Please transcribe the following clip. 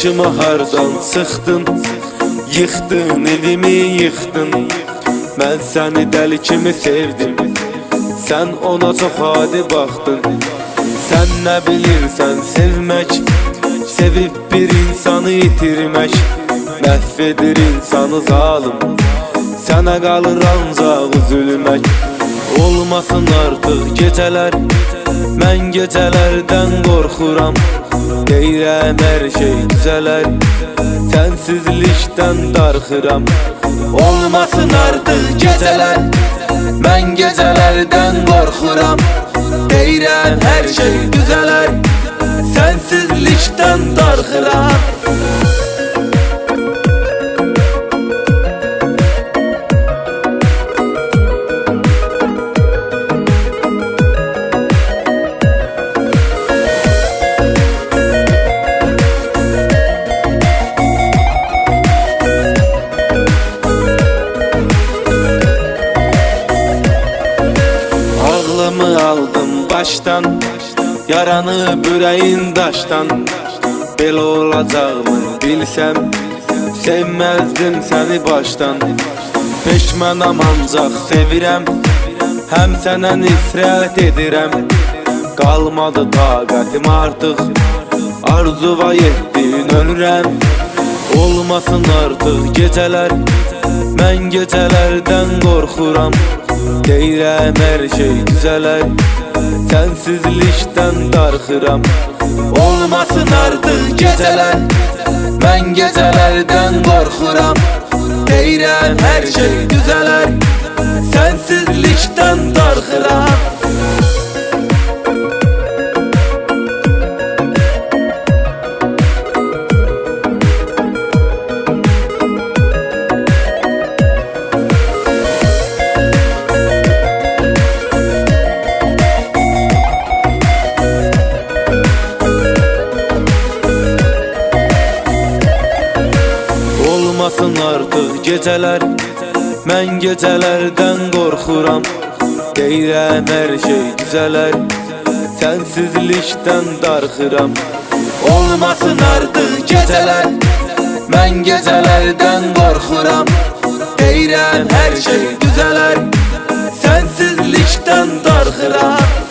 Başımı hardan sıxdın, yıxdın, evimi yıxdın. Mən səni dəli kimi sevdim, sən ona çox adi baxdın. Sən nə bilirsən sevmək, sevib bir insanı itirmək. Məhv edir insanı zalım, sənə qalır ancaq üzülmək. Olmasın artıq gecələr, mən gecələrdən qorxuram. Deyirəm hər şey düzələr, sənsizlikdən darxıram. Olmasın artıq gecələr, mən gecələrdən qorxuram. Deyirəm hər şey düzələr, sənsizlikdən darxıram. Ağlımı aldım baştan, yaranı bürəyin daşdan. Belə olacağını bilsəm, sevməzdim səni başdan. Peşmanam ancaq sevirəm, həm sənə nifrət edirəm. Qalmadı taqətim artıq, arzuva yetdin ölürəm. Olmasın artıq gecələr, mən gecələrdən qorxuram. Deyirəm hər şey düzələr, sənsizlikdən darxıram. Olmasın artıq gecələr, mən gecələrdən qorxuram. Deyirəm hər şey düzələr, sənsizlikdən darxıram. Olmasın artıq gecələr, mən gecələrdən qorxuram. Deyirəm hər şey düzələr, sənsizlikdən darxıram. Olmasın artıq gecələr, mən gecələrdən qorxuram. Deyirəm hər şey düzələr, sənsizlikdən darxıram.